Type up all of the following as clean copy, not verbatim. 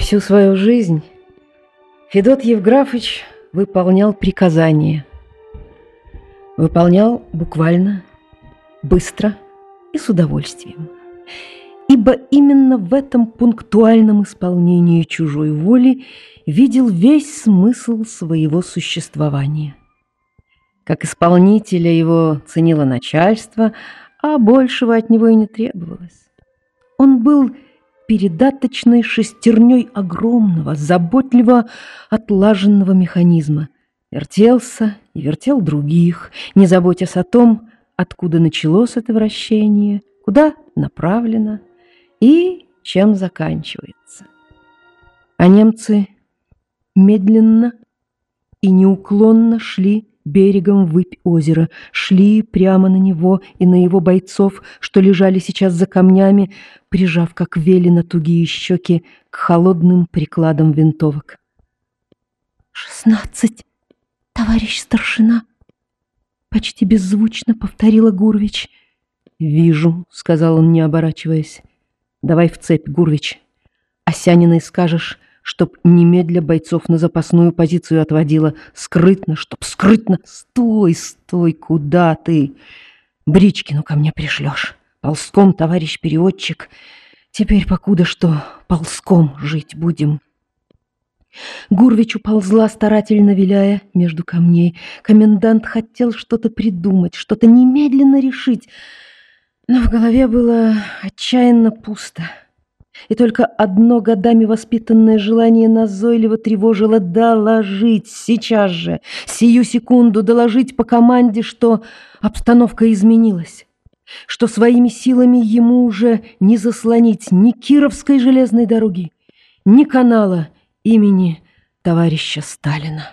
Всю свою жизнь Федот Евграфович выполнял приказания. Выполнял буквально, быстро и с удовольствием. Ибо именно в этом пунктуальном исполнении чужой воли видел весь смысл своего существования. Как исполнителя его ценило начальство, а большего от него и не требовалось. Он был передаточной шестерней огромного, заботливо отлаженного механизма. Вертелся и вертел других, не заботясь о том, откуда началось это вращение, куда направлено и чем заканчивается. А немцы медленно и неуклонно шли берегом ввыпь озера, шли прямо на него и на его бойцов, что лежали сейчас за камнями, прижав, как велено, тугие щеки к холодным прикладам винтовок. 16, товарищ старшина, почти беззвучно повторила Гурвич. Вижу, сказал он, не оборачиваясь. Давай в цепь, Гурвич. Осяниной скажешь, чтоб немедля бойцов на запасную позицию отводила. Скрытно, чтоб скрытно. Стой, стой, куда ты? Бричкину ко мне пришлешь. Ползком, товарищ переводчик. Теперь покуда что ползком жить будем. Гурвич уползла, старательно виляя между камней. Комендант хотел что-то придумать, что-то немедленно решить, но в голове было отчаянно пусто. И только одно годами воспитанное желание назойливо тревожило: доложить сейчас же, сию секунду доложить по команде, что обстановка изменилась, что своими силами ему уже не заслонить ни Кировской железной дороги, ни канала имени товарища Сталина.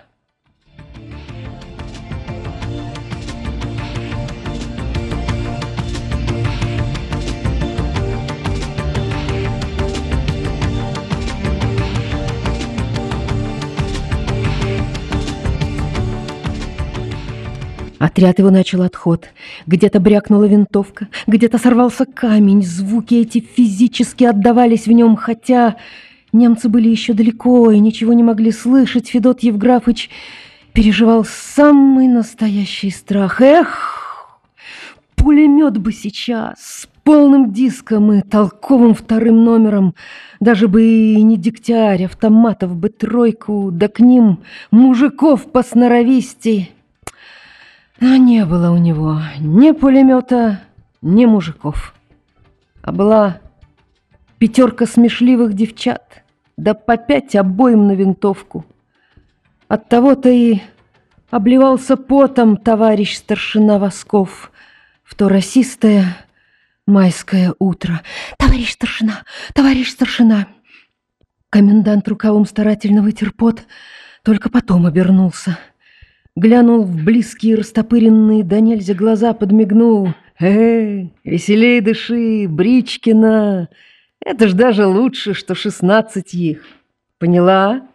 Отряд его начал отход. Где-то брякнула винтовка, где-то сорвался камень. Звуки эти физически отдавались в нем, хотя немцы были еще далеко и ничего не могли слышать. Федот Евграфович переживал самый настоящий страх. Эх, пулемет бы сейчас, с полным диском и толковым вторым номером. Даже бы и не Дегтярь, автоматов бы тройку, да к ним мужиков посноровистей. Но не было у него ни пулемета, ни мужиков. А была пятерка смешливых девчат, да по 5 обоим на винтовку. Оттого-то и обливался потом товарищ старшина Восков в то росистое майское утро. Товарищ старшина! Комендант рукавом старательно вытер пот, только потом обернулся. Глянул в близкие растопыренные да нельзя глаза, подмигнул. Веселей дыши, Бричкина! Это ж даже лучше, что 16 их. Поняла?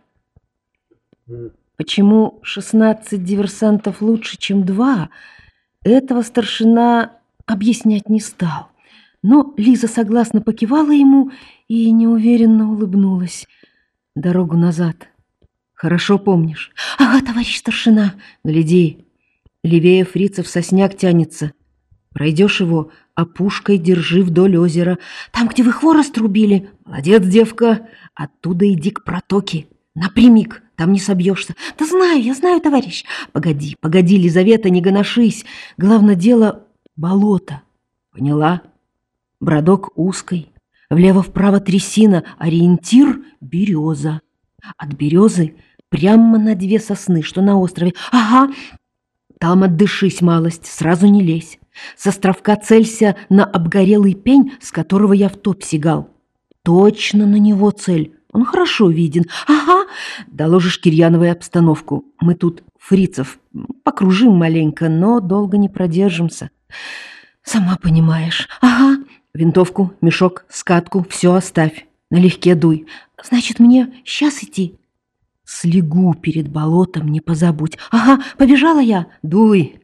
Почему 16 диверсантов лучше, чем 2? Этого старшина объяснять не стал. Но Лиза согласно покивала ему и неуверенно улыбнулась. Дорогу назад хорошо помнишь? Ага, товарищ старшина. Гляди, левее фрицев сосняк тянется. Пройдешь его, опушкой держи вдоль озера. Там, где вы хворост рубили. Молодец, девка. Оттуда иди к протоке. Напрямик, там не собьешься. Да знаю, я знаю, товарищ. Погоди, Лизавета, не гоношись. Главное дело — болото. Поняла? Бродок узкий. Влево-вправо трясина. Ориентир — береза. От березы прямо на 2 сосны, что на острове. Ага, там отдышись малость, сразу не лезь. С островка целься на обгорелый пень, с которого я в топ сигал. Точно на него цель, он хорошо виден. Ага, доложишь Кирьяновой обстановку. Мы тут фрицев покружим маленько, но долго не продержимся. Сама понимаешь. Ага, винтовку, мешок, скатку, все оставь. Налегке дуй. Значит, мне сейчас идти? Слегу перед болотом, не позабудь. Ага, побежала я. Дуй,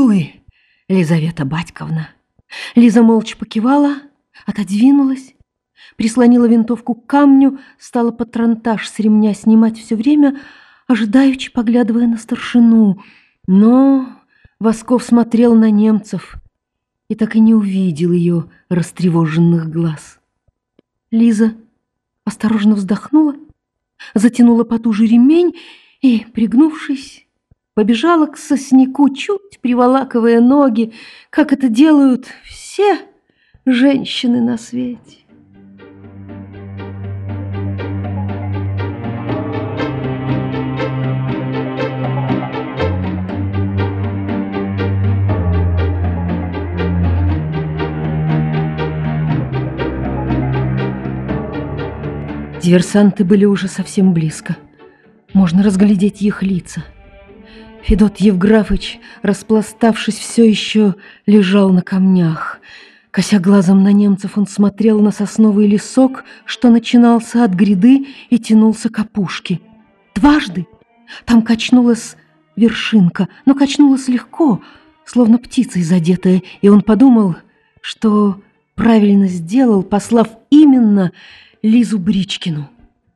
Лизавета Батьковна. Лиза молча покивала, отодвинулась, прислонила винтовку к камню, стала патронтаж с ремня снимать все время, ожидаючи поглядывая на старшину. Но Восков смотрел на немцев и так и не увидел ее растревоженных глаз. Лиза осторожно вздохнула, затянула потуже ремень и, пригнувшись, побежала к сосняку, чуть приволакивая ноги, как это делают все женщины на свете. Диверсанты были уже совсем близко. Можно разглядеть их лица. Федот Евграфыч, распластавшись, все еще лежал на камнях. Кося глазом на немцев, он смотрел на сосновый лесок, что начинался от гряды и тянулся к опушке. Дважды там качнулась вершинка, но качнулась легко, словно птицей задетая, и он подумал, что правильно сделал, послав именно Лизу Бричкину.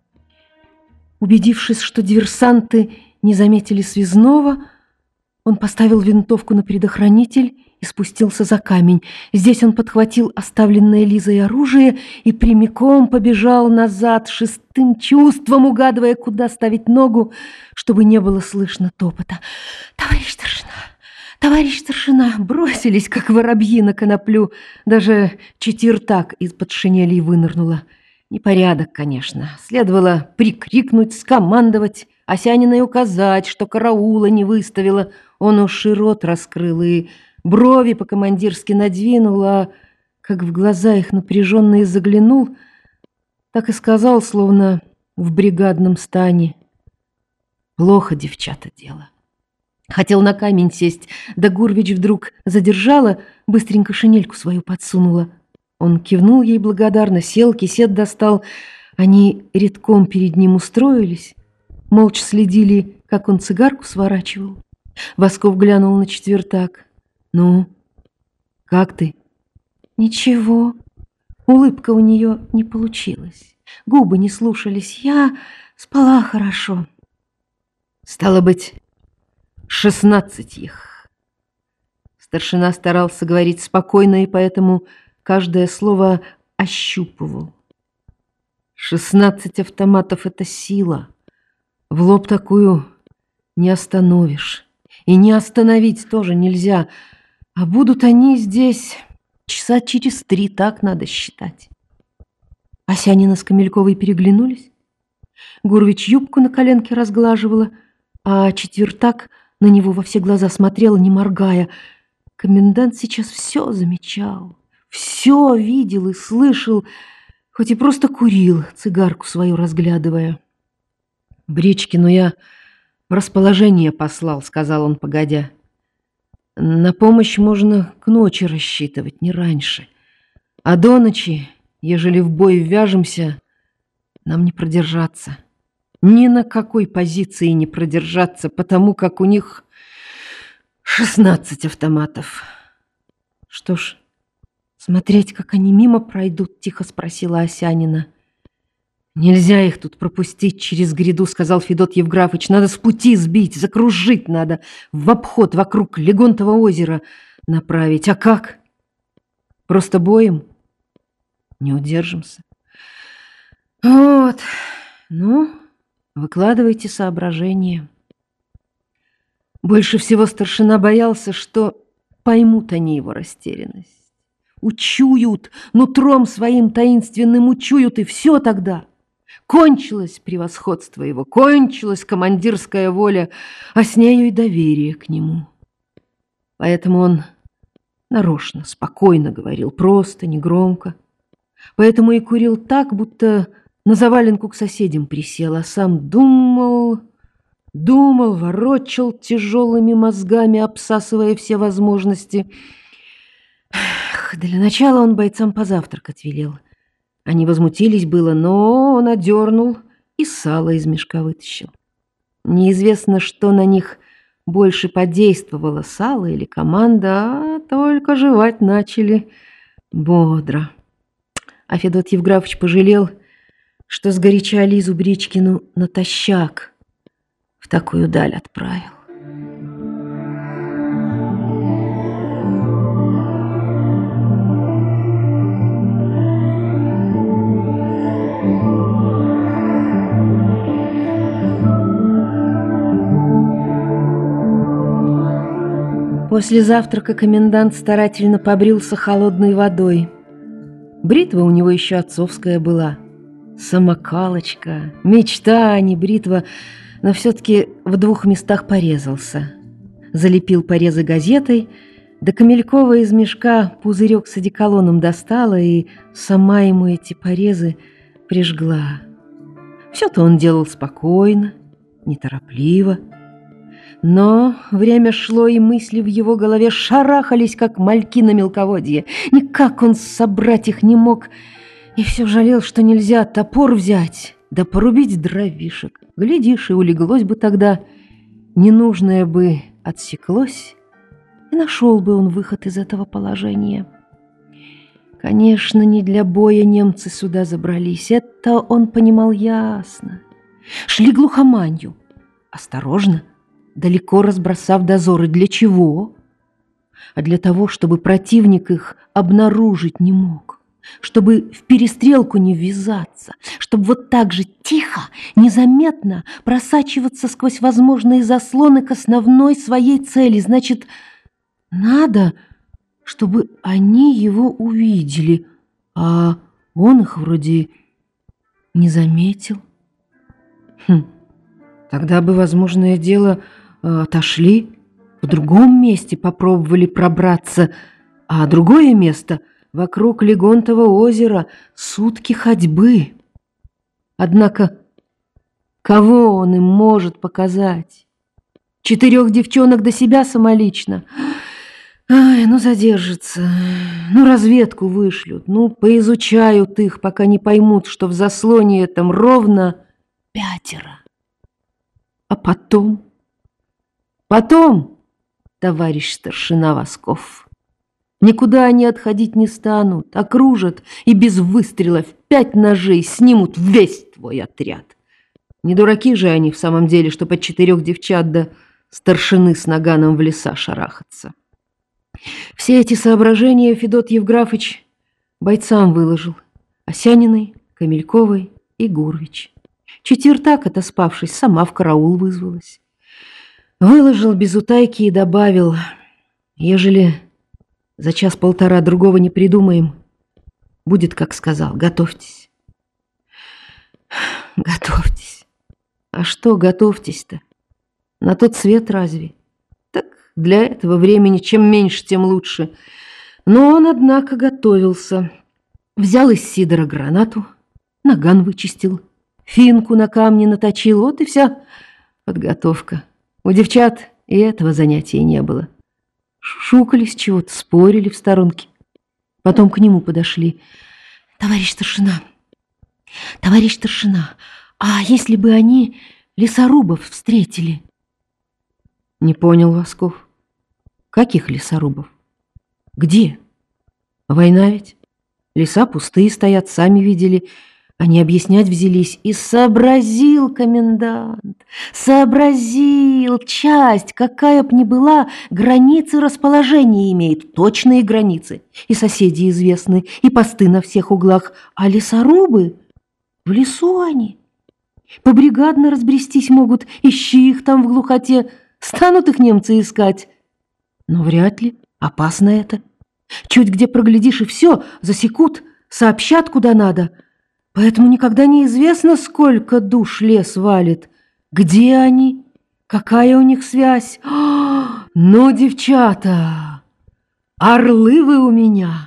Убедившись, что диверсанты не заметили связного, он поставил винтовку на предохранитель и спустился за камень. Здесь он подхватил оставленное Лизой оружие и прямиком побежал назад, шестым чувством угадывая, куда ставить ногу, чтобы не было слышно топота. «Товарищ старшина! Товарищ старшина!» Бросились, как воробьи на коноплю. Даже четвертак из-под шинелей вынырнула. Непорядок, конечно. Следовало прикрикнуть, скомандовать, Осяниной указать, что караула не выставила. Он уж и рот раскрыл и брови по-командирски надвинул, а как в глаза их напряженно заглянул, так и сказал, словно в бригадном стане: «Плохо, девчата, дело». Хотел на камень сесть, да Гурвич вдруг задержала, быстренько шинельку свою подсунула. Он кивнул ей благодарно, сел, кисет достал. Они редком перед ним устроились, молча следили, как он цигарку сворачивал. Восков глянул на четвертак. «Ну, как ты?» «Ничего». Улыбка у нее не получилась, губы не слушались. «Я спала хорошо». «Стало быть, 16 их». Старшина старался говорить спокойно, и поэтому каждое слово ощупывал. 16 автоматов — это сила. В лоб такую не остановишь. И не остановить тоже нельзя. А будут они здесь часа через 3, так надо считать. Осянина с Камельковой переглянулись. Гурвич юбку на коленке разглаживала, а четвертак на него во все глаза смотрела, не моргая. Комендант сейчас все замечал, все видел и слышал, хоть и просто курил, цигарку свою разглядывая. «Бричкину я в расположение послал», — сказал он, погодя. «На помощь можно к ночи рассчитывать, не раньше. А до ночи, ежели в бой ввяжемся, нам не продержаться. Ни на какой позиции не продержаться, потому как у них 16 автоматов». «Что ж, смотреть, как они мимо пройдут?» — тихо спросила Осянина. «Нельзя их тут пропустить через гряду», — сказал Федот Евграфыч. «Надо с пути сбить, закружить надо, в обход вокруг Легонтова озера направить. А как? Просто боем? Не удержимся». «Вот, ну, выкладывайте соображения». Больше всего старшина боялся, что поймут они его растерянность. Учуют, нутром своим таинственным учуют, и все тогда. Кончилось превосходство его, кончилась командирская воля, а с нею и доверие к нему. Поэтому он нарочно, спокойно говорил, просто, негромко. Поэтому и курил так, будто на заваленку к соседям присел, а сам думал, ворочал тяжелыми мозгами, обсасывая все возможности. Для начала он бойцам позавтракать велел. Они возмутились было, но он одернул и сало из мешка вытащил. Неизвестно, что на них больше подействовало, сало или команда, а только жевать начали бодро. А Федот Евграфович пожалел, что сгоряча Лизу Бричкину натощак в такую даль отправил. После завтрака комендант старательно побрился холодной водой. Бритва у него еще отцовская была. Самокалочка, мечта, а не бритва, но все-таки в 2 местах порезался. Залепил порезы газетой, да Камелькова из мешка пузырек с одеколоном достала и сама ему эти порезы прижгла. Все-то он делал спокойно, неторопливо. Но время шло, и мысли в его голове шарахались, как мальки на мелководье. Никак он собрать их не мог, и все жалел, что нельзя топор взять, да порубить дровишек. Глядишь, и улеглось бы тогда, ненужное бы отсеклось, и нашел бы он выход из этого положения. Конечно, не для боя немцы сюда забрались, это он понимал ясно. Шли глухоманью, осторожно, далеко разбросав дозоры. Для чего? А для того, чтобы противник их обнаружить не мог, чтобы в перестрелку не ввязаться, чтобы вот так же тихо, незаметно просачиваться сквозь возможные заслоны к основной своей цели. Значит, надо, чтобы они его увидели, а он их вроде не заметил. Тогда бы, возможное дело, отошли, в другом месте попробовали пробраться, а другое место вокруг Легонтова озера сутки ходьбы. Однако кого он им может показать? 4 девчонок до себя самолично. Ай, ну задержится, ну разведку вышлют, ну поизучают их, пока не поймут, что в заслоне этом ровно 5. А потом, товарищ старшина Восков, никуда они отходить не станут, окружат и без выстрела в 5 ножей снимут весь твой отряд. Не дураки же они в самом деле, что под 4 девчат да старшины с наганом в леса шарахаться. Все эти соображения Федот Евграфович бойцам выложил: Осяниной, Камельковой и Гурвич. Четвертак, отоспавшись, сама в караул вызвалась. Выложил без утайки и добавил: ежели за 1-1.5 другого не придумаем, будет, как сказал, готовьтесь. Готовьтесь. А что готовьтесь-то? На тот свет разве? Так для этого времени чем меньше, тем лучше. Но он, однако, готовился. Взял из сидора гранату, наган вычистил, финку на камне наточил, вот и вся подготовка. У девчат и этого занятия не было. Шукались чего-то, спорили в сторонке. Потом к нему подошли: товарищ старшина, а если бы они лесорубов встретили? Не понял Восков. Каких лесорубов? Где? Война ведь. Леса пустые стоят, сами видели. Они объяснять взялись. И сообразил комендант, сообразил. Часть, какая б ни была, границы расположения имеет, точные границы. И соседи известны, и посты на всех углах. А лесорубы? В лесу они. Побригадно разбрестись могут, ищи их там в глухоте. Станут их немцы искать. Но вряд ли, опасно это. Чуть где проглядишь, и все, засекут, сообщат куда надо. Поэтому никогда не известно, сколько душ лес валит. Где они? Какая у них связь? Ну, девчата, орлы вы у меня!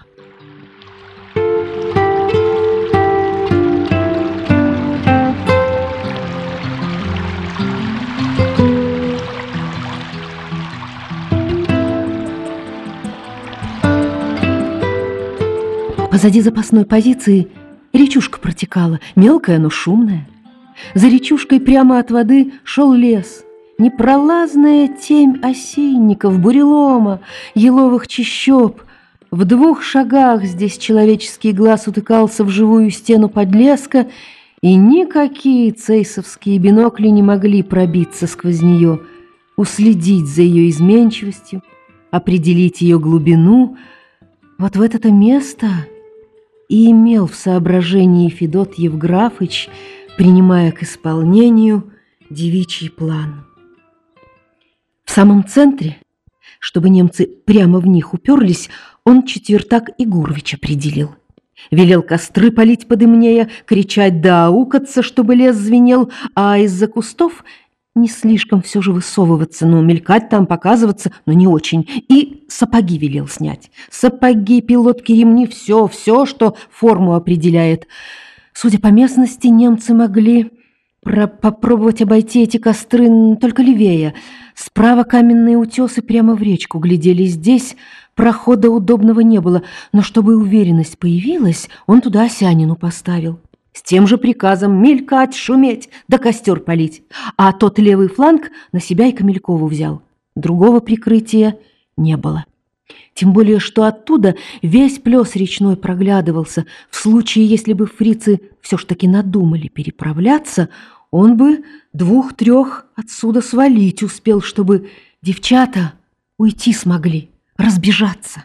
Позади запасной позиции речушка протекала, мелкая, но шумная. За речушкой прямо от воды шел лес. Непролазная темь осинников, бурелома, еловых чащоб. В 2 шагах здесь человеческий глаз утыкался в живую стену подлеска, и никакие цейсовские бинокли не могли пробиться сквозь нее, уследить за ее изменчивостью, определить ее глубину. Вот в это-то место и имел в соображении Федот Евграфыч, принимая к исполнению девичий план. В самом центре, чтобы немцы прямо в них уперлись, он четвертак и Гурвич определил. Велел костры палить подымнее, кричать да аукаться, чтобы лес звенел, а из-за кустов не слишком все же высовываться, но мелькать там, показываться, но не очень. И сапоги велел снять. Сапоги, пилотки, ремни, все, что форму определяет. Судя по местности, немцы могли попробовать обойти эти костры только левее. Справа каменные утесы прямо в речку глядели. Здесь прохода удобного не было, но чтобы уверенность появилась, он туда Осянину поставил. С тем же приказом мелькать, шуметь, да костер палить. А тот левый фланг на себя и Камелькову взял. Другого прикрытия не было. Тем более, что оттуда весь плес речной проглядывался. В случае, если бы фрицы все ж таки надумали переправляться, он бы 2-3 отсюда свалить успел, чтобы девчата уйти смогли, разбежаться.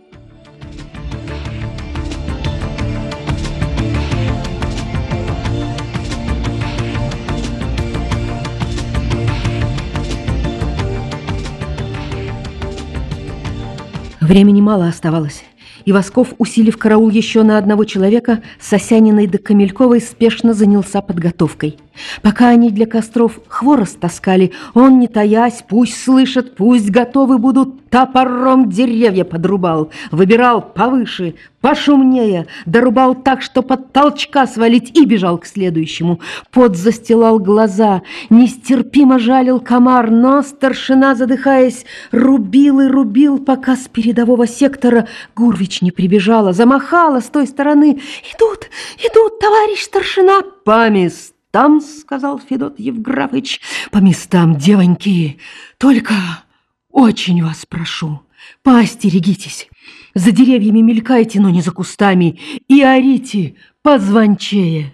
Времени мало оставалось, и Восков, усилив караул еще на 1 человека, с Осяниной до Камельковой спешно занялся подготовкой. Пока они для костров хворост таскали, он, не таясь, пусть слышат, пусть готовы будут, топором деревья подрубал, выбирал повыше, пошумнее, дорубал так, что под толчка свалить, и бежал к следующему. Пот застилал глаза, нестерпимо жалил комар, но старшина, задыхаясь, рубил и рубил, пока с передового сектора Гурвич не прибежала, замахала с той стороны. «Идут, идут, товарищ старшина!» «По местам!» — сказал Федот Евграфыч. «По местам, девоньки! Только очень вас прошу, поостерегитесь! За деревьями мелькайте, но не за кустами, и орите позвончее!»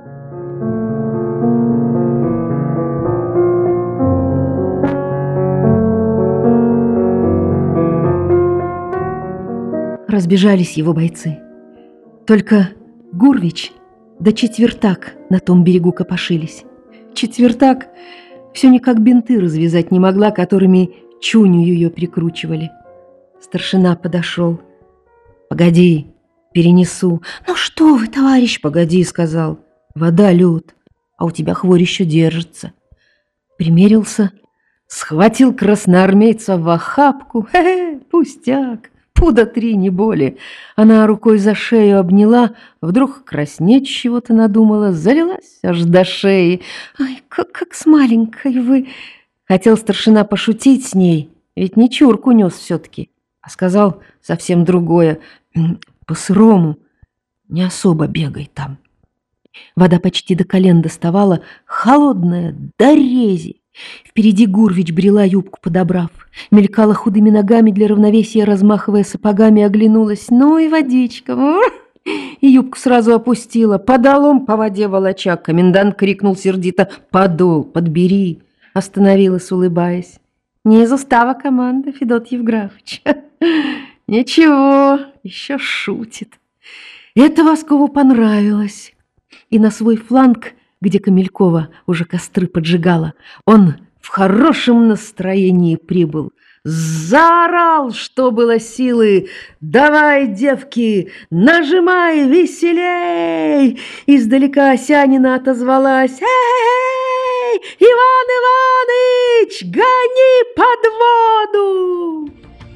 Разбежались его бойцы. Только Гурвич да четвертак на том берегу копошились. Четвертак все никак бинты развязать не могла, которыми чуню ее прикручивали. Старшина подошел. «Погоди, перенесу». «Ну что вы, товарищ?» «Погоди», — сказал. «Вода, лед, а у тебя хворь еще держится». Примерился, схватил красноармейца в охапку. Пустяк. Пуда 3, не более. Она рукой за шею обняла, вдруг краснеть чего-то надумала, залилась аж до шеи. «Ай, как с маленькой вы!» Хотел старшина пошутить с ней, ведь не чурку нес все-таки, а сказал совсем другое. «По-сырому не особо бегай там». Вода почти до колен доставала, холодная, до рези. Впереди Гурвич брела, юбку подобрав, мелькала худыми ногами для равновесия, размахивая сапогами, оглянулась. Ну и водичка! И юбку сразу опустила, подолом по воде волоча. Комендант крикнул сердито: «Подол, подбери!» Остановилась, улыбаясь. «Не из устава команда, Федот Евграфыч». «Ничего, еще шутит». Это Воскову понравилось. И на свой фланг, где Камелькова уже костры поджигала, он в хорошем настроении прибыл. Заорал, что было силы: «Давай, девки, нажимай веселей!» Издалека Осянина отозвалась: «Эй, Иван Иваныч, гони под воду!»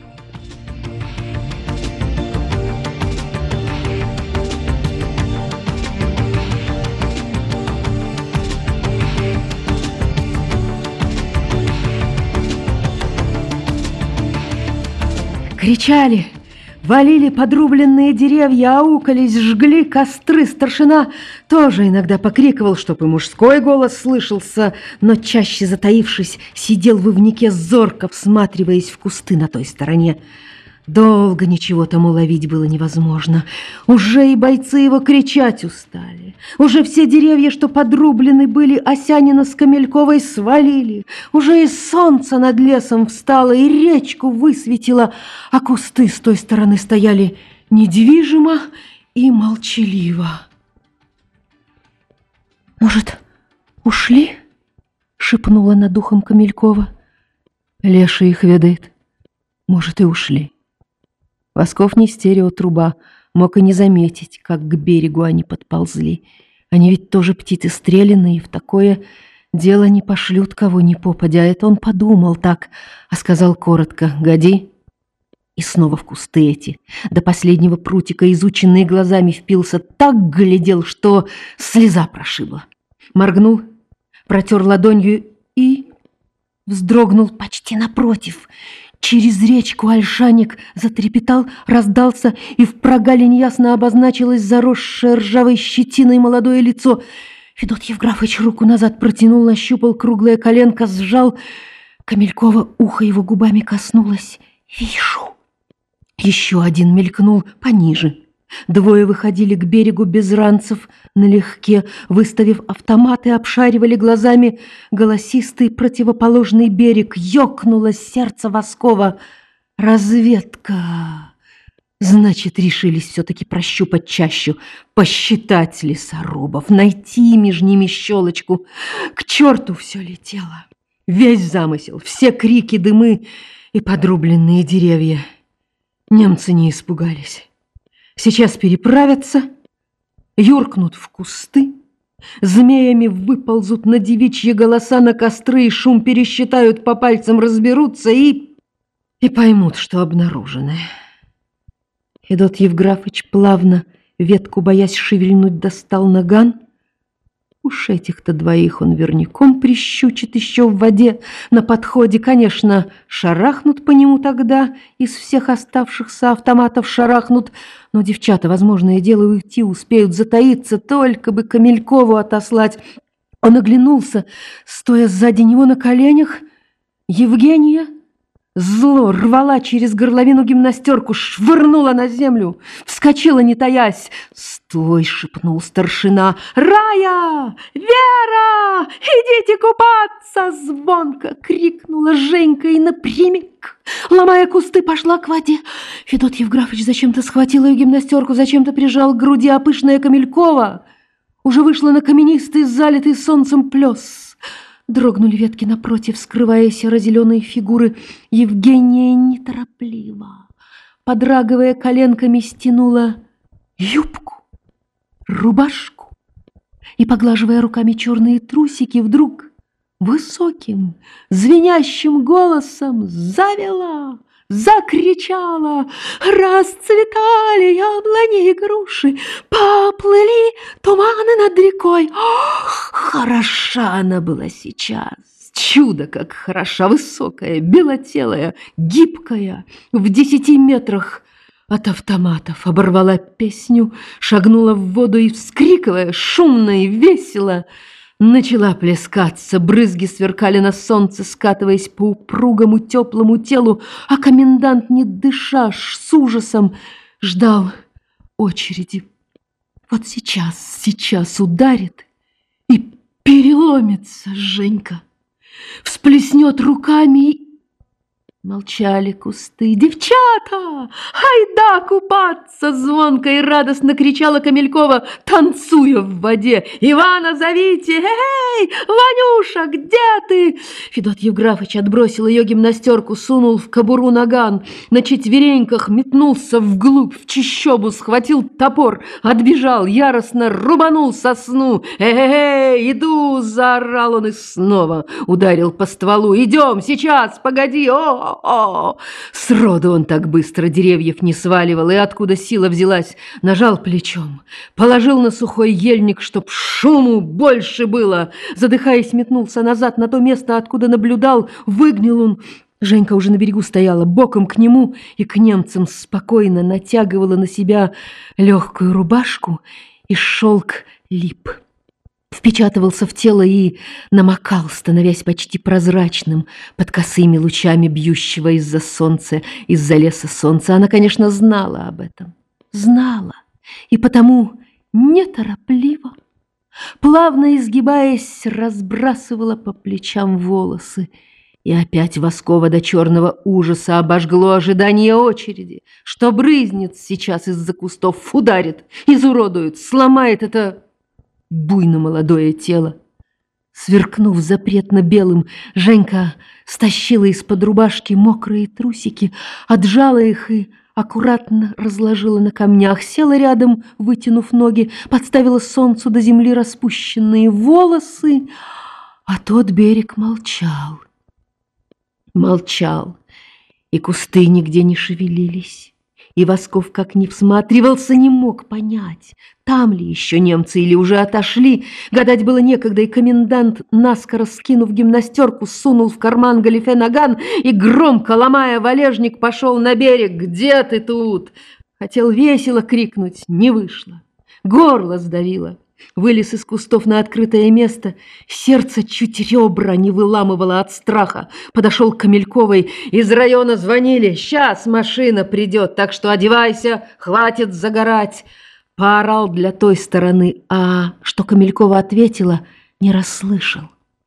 Кричали, валили подрубленные деревья, аукались, жгли костры. Старшина тоже иногда покрикивал, чтоб и мужской голос слышался, но чаще, затаившись, сидел в ивнике зорко, всматриваясь в кусты на той стороне. Долго ничего там уловить было невозможно. Уже и бойцы его кричать устали. Уже все деревья, что подрублены были, Осянина с Камельковой свалили. Уже и солнце над лесом встало, и речку высветило, а кусты с той стороны стояли недвижимо и молчаливо. «Может, ушли?» — шепнула над ухом Камелькова. «Леший их ведает. Может, и ушли». Восков не стереотруба, мог и не заметить, как к берегу они подползли. Они ведь тоже птицы стреляные, в такое дело не пошлют кого ни попадя. Это он подумал так, а сказал коротко: «Годи». И снова в кусты эти, до последнего прутика, изученные глазами, впился, так глядел, что слеза прошибла. Моргнул, протер ладонью и вздрогнул почти напротив. Через речку ольшаник затрепетал, раздался, и в прогалине ясно обозначилось заросшее ржавой щетиной молодое лицо. Федот Евграфович руку назад протянул, нащупал круглое коленко, сжал. Камелькова ухо его губами коснулось. «Вижу». Еще один мелькнул пониже. Двое выходили к берегу без ранцев налегке, выставив автоматы, обшаривали глазами голосистый противоположный берег. Ёкнуло сердце Воскова. Разведка! Значит, решились все-таки прощупать чащу, посчитать лесорубов, найти между ними щелочку. К черту все летело. Весь замысел, все крики, дымы и подрубленные деревья. Немцы не испугались. Сейчас переправятся, юркнут в кусты, змеями выползут на девичьи голоса на костры и шум пересчитают, по пальцам разберутся и поймут, что обнаружены. Федот Евграфович плавно, ветку боясь шевельнуть, достал наган. Уж этих-то двоих он верняком прищучит еще в воде на подходе. Конечно, шарахнут по нему тогда, из всех оставшихся автоматов шарахнут, но девчата, возможное дело, уйти успеют, затаиться, только бы Камелькову отослать. Он оглянулся, стоя сзади него на коленях. Евгения зло рвала через горловину гимнастерку, швырнула на землю, вскочила, не таясь. «Стой!» — шепнул старшина. «Рая! Вера! Идите купаться!» — звонко крикнула Женька и напрямик, ломая кусты, пошла к воде. Федот Евграфович зачем-то схватил ее гимнастерку, зачем-то прижал к груди, а пышная Камелькова уже вышла на каменистый, залитый солнцем плес. Дрогнули ветки напротив, скрывая серо-зеленые фигуры. Евгения неторопливо, подрагивая коленками, стянула юбку, рубашку и, поглаживая руками черные трусики, вдруг высоким, звенящим голосом завела, закричала: «Расцветали яблони и груши, поплыли туманы над рекой». Ох, хороша она была сейчас! Чудо, как хороша! Высокая, белотелая, гибкая, в 10 метрах от автоматов. Оборвала песню, шагнула в воду и, вскрикивая, шумно и весело, начала плескаться. Брызги сверкали на солнце, скатываясь по упругому теплому телу, а комендант, не дыша, с ужасом ждал очереди. Вот сейчас ударит и переломится Женька, всплеснет руками и... Молчали кусты. «Девчата! Айда купаться!» Звонко и радостно кричала Камелькова, танцуя в воде. «Ивана зовите! Эй, Ванюша, где ты?» Федот Евграфович отбросил ее гимнастерку, сунул в кобуру наган, на четвереньках метнулся вглубь, в чащобу, схватил топор, отбежал, яростно рубанул сосну. «Эй, иду!» — заорал он и снова ударил по стволу. «Идем, сейчас, погоди! О-о-о!» Сроду он так быстро деревьев не сваливал, и откуда сила взялась, нажал плечом, положил на сухой ельник, чтоб шуму больше было. Задыхаясь, метнулся назад на то место, откуда наблюдал. Выгнал он. Женька уже на берегу стояла, боком к нему и к немцам спокойно натягивала на себя легкую рубашку, и шелк лип. впечатывался в тело и намокал, становясь почти прозрачным под косыми лучами бьющего из-за леса солнца. Она, конечно, знала об этом, знала, и потому неторопливо, плавно изгибаясь, разбрасывала по плечам волосы. И опять Воскова до черного ужаса обожгло ожидание очереди, что брызнет сейчас из-за кустов, ударит, изуродует, сломает это буйно молодое тело. Сверкнув запретно-белым, Женька стащила из-под рубашки мокрые трусики, отжала их и аккуратно разложила на камнях, села рядом, вытянув ноги, подставила солнцу до земли распущенные волосы, а тот берег молчал. Молчал, и кусты нигде не шевелились. И Восков, как ни всматривался, не мог понять, там ли еще немцы или уже отошли. Гадать было некогда, и комендант, наскоро скинув гимнастерку, сунул в карман галифе наган и, громко ломая валежник, пошел на берег. «Где ты тут?» Хотел весело крикнуть, не вышло. Горло сдавило. Вылез из кустов на открытое место, сердце чуть ребра не выламывало от страха. Подошел к Камельковой, из района звонили, сейчас машина придет, так что одевайся, хватит загорать. Поорал для той стороны, а что Камелькова ответила, не расслышал.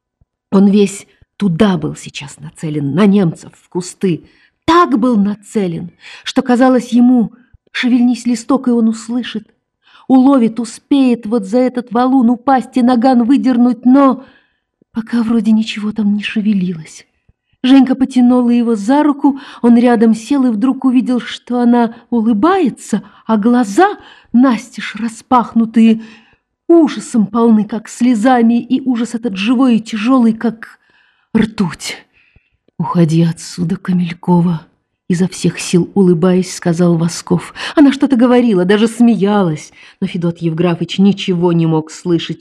Он весь туда был сейчас нацелен, на немцев, в кусты. Так был нацелен, что казалось ему, шевельнись листок, и он услышит. Уловит, успеет вот за этот валун упасть и наган выдернуть, но пока вроде ничего там не шевелилось. Женька потянула его за руку, он рядом сел и вдруг увидел, что она улыбается, а глаза, настежь распахнутые, ужасом полны, как слезами, и ужас этот живой и тяжелый, как ртуть. «Уходи отсюда, Камелькова!» Изо всех сил улыбаясь, сказал Восков. Она что-то говорила, даже смеялась, но Федот Евграфыч ничего не мог слышать.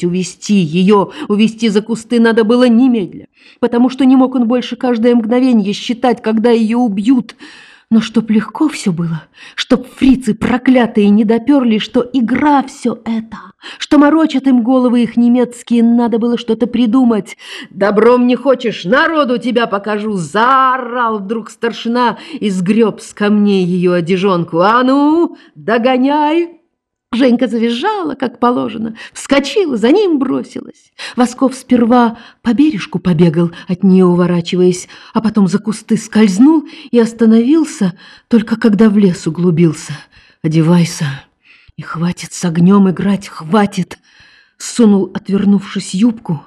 Увести за кусты надо было немедля, потому что не мог он больше каждое мгновенье считать, когда ее убьют. Но чтоб легко все было, чтоб фрицы проклятые не доперли, что игра все это, что морочат им головы их немецкие, надо было что-то придумать. «Добром не хочешь, народу тебя покажу!» Заорал вдруг старшина и сгреб с камней ее одежонку. «А ну, догоняй!» Женька завизжала, как положено, вскочила, за ним бросилась. Восков сперва по бережку побегал, от нее уворачиваясь, а потом за кусты скользнул и остановился, только когда в лес углубился. «Одевайся, и хватит с огнем играть, хватит!» Сунул, отвернувшись, юбку,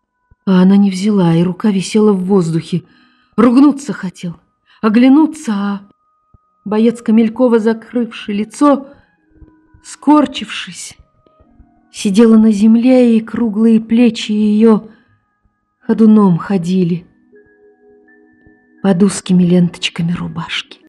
а она не взяла, и рука висела в воздухе. Ругнуться хотел, оглянуться, а боец Камелькова, закрывший лицо, скорчившись, сидела на земле, и круглые плечи ее ходуном ходили под узкими ленточками рубашки.